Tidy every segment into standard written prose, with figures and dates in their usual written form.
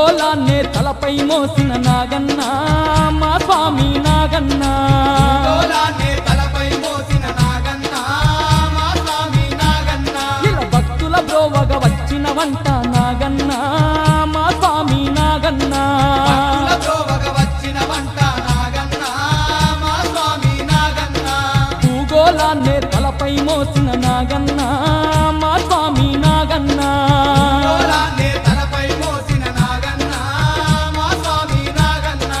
భూగోళాన్నే తలపై మోసిన నాగన్న మా స్వామి నాగన్న భూగోళాన్నే తలపై మోసిన నాగన్న మా స్వామి నాగన్న ఇలా భక్తుల బ్రోవగ వచ్చిన వంట నాగన్న మా స్వామి నాగన్న భక్తుల బ్రోవగ వచ్చిన వంట నాగన్న మా స్వామి నాగన్న భూగోళాన్నే తలపై మోసిన నాగన్న మా స్వామి నాగన్న భూగోళాన్నే తలపై మోసిన నాగన్న మా స్వామి నాగన్న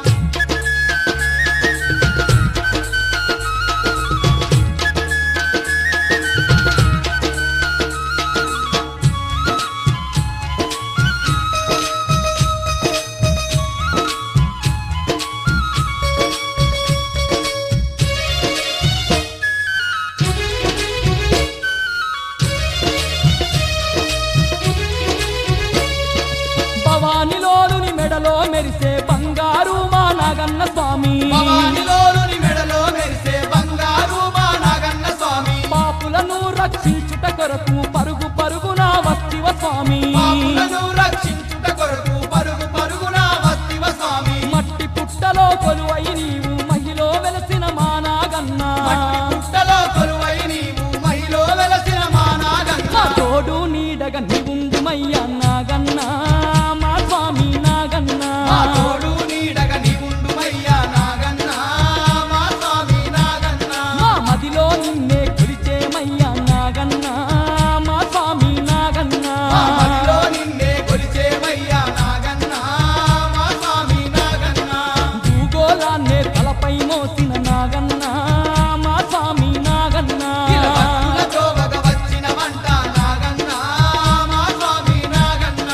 భవానిలోని మెడలో మెరిసే బంగారు మా నాగన్న స్వామి భవానిలోని మెడలో మెరిసే బంగారు మా నాగన్న స్వామి పాపులను రక్షించుట కొరకు పరుగు పరుగున వస్తివ స్వామి పాపులను రక్షించుట కొరకు పరుగు పరుగున వస్తివ స్వామి మట్టి పుట్టలో కొలువై నీవు మహిలో వెలసిన మా నాగన్న మట్టి పుట్టలో కొలువై నీవు మహిలో వెలసిన మా నాగన్న మా తోడు నీడగా నీవుండు మయ్యా నాగన్న మా స్వామి నాగన్న మా తోడు నీడగా నీవుండు మయ్యా నాగన్న మా స్వామి నాగన్న మా మదిలో నిన్నే కొలిచే మయ్యా నాగన్న మా స్వామి నాగన్న మా మదిలో నిన్నే కొలిచే మయ్యా నాగన్న మా స్వామి నాగన్న భూగోళాన్నే తలపై మోసిన నాగన్న మా స్వామి నాగన్న ఇలా భక్తుల బ్రోవగ వచ్చిన వంట నాగన్న మా స్వామి నాగన్న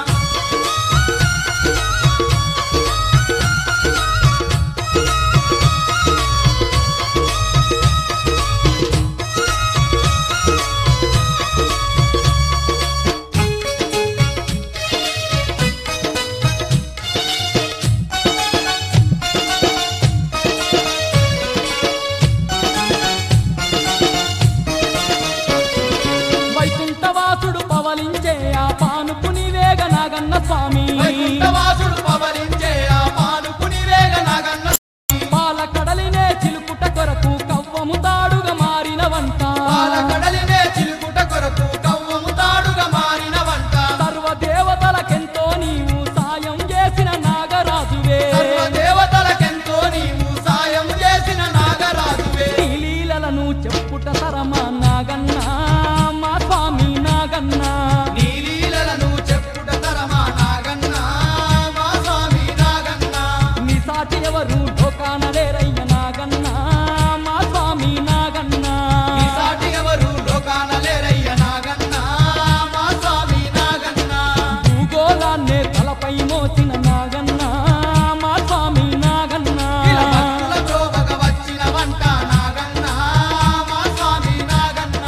వైకుంఠవాసుడు పవలించే ఆ పానుపు నీవేగ నాగన్న స్వామి వైకుంఠవాసుడు పవలించే ఆ పానుపుని వేగ నాగన్న పాల కడలినే చిలుకుట కొరకు కవ్వము తాడుగా మారిన వంట పాల కడలినే చిలుకుట కొరకు కవ్వము తాడుగా మారిన వంట సర్వదేవతలకెంతో నీవు సాయం చేసిన నాగరాజువే సర్వదేవతలకెంతో నీవు సాయం చేసిన నాగరాజువే నీ లీలలను చెప్పుట తరమా నాగన్న మా స్వామి నాగన్న నీ లీలలను చెప్పుట తరమా నాగన్న మా స్వామి నాగన్న నీ సాటి ఎవరు లోకాన లేరయ్య నాగన్న మా స్వామి నాగన్న ఈ సాటి ఎవరు లోకాన లేరయ్య నాగన్న మా స్వామి నాగన్న భూగోళాన్నే తలపై మోసిన నాగన్న మా స్వామి నాగన్న ఇలా భక్తుల బ్రోవగ వచ్చిన వంట నాగన్న మా స్వామి నాగన్న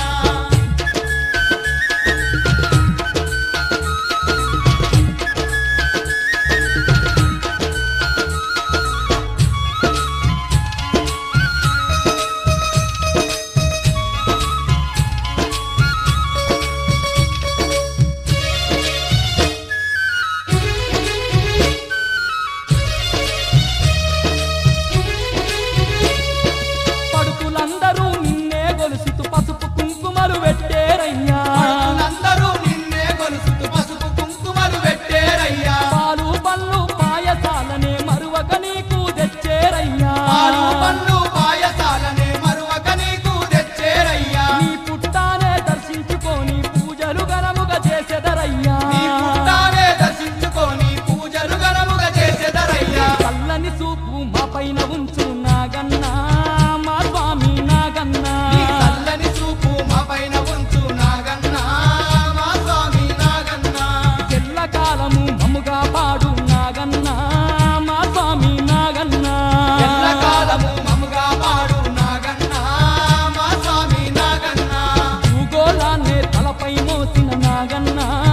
పడుకులందరూ నిన్నే గొలుసుతూ పసుపు కుంకుమలు పెట్టేరయ్యా అందరూ నిన్నే కొలుసుతూ పసుపు కుంకుమలు పెట్టేరయ్యా పాలు పళ్ళు పాయసాలనే మరువక నీకు తెచ్చేరయ్యా పాలు పళ్ళు పాయసాలనే మరువక నీకు తెచ్చేరయ్యా నీ పుట్టానే దర్శించుకొని పూజలు ఘనముగా చేసెదరయ్యా నీ పుట్టానే దర్శించుకొని పూజలు ఘనముగా చేసెదరయ్యా చల్లని చూపు మా పైన ఉంచు నాగన్న మా స్వామి నాగన్న నీ చల్లని చూపు మా పైన ఉంచు నాగన్న మా స్వామి నాగన్న ఎల్లకాలము మమ్ముగా పాడు నాగన్న మా స్వామి నాగన్న ఎల్లకాలము మముగా పాడు నాగన్న మా స్వామి నాగన్న భూగోళాన్నే తలపై మోసిన నాగన్న